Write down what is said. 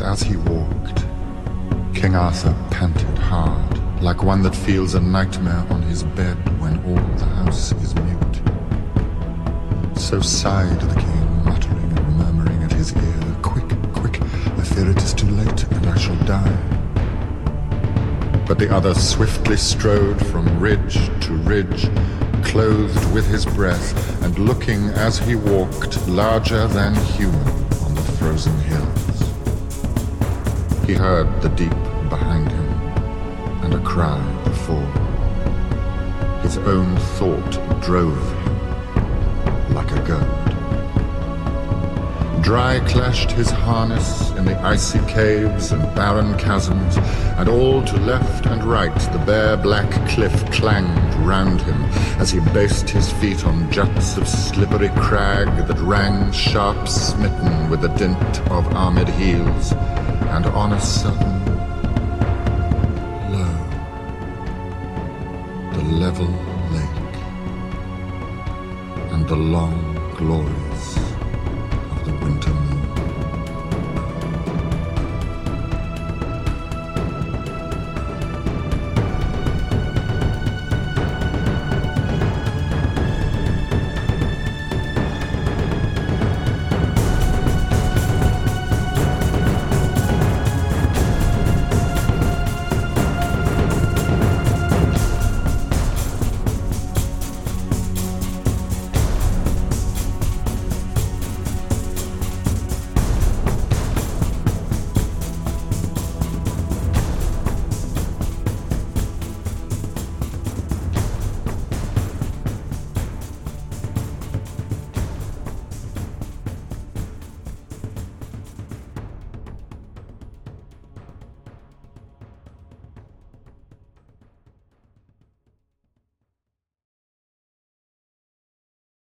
as he walked, King Arthur panted hard, like one that feels a nightmare on his bed when all the house is mute. So sighed the king, muttering and murmuring at his ear, "Quick, quick, I fear it is too late, and I shall die." But the other swiftly strode from ridge to ridge, clothed with his breath, and looking as he walked larger than human on the frozen hills. He heard the deep behind him, and a cry before. His own thought drove him like a goad. Dry clashed his harness in the icy caves and barren chasms, and all to left and right the bare black cliff clanged round him as he based his feet on juts of slippery crag that rang sharp smitten with the dint of armored heels, and on a sudden, lo, the level lake and the long glory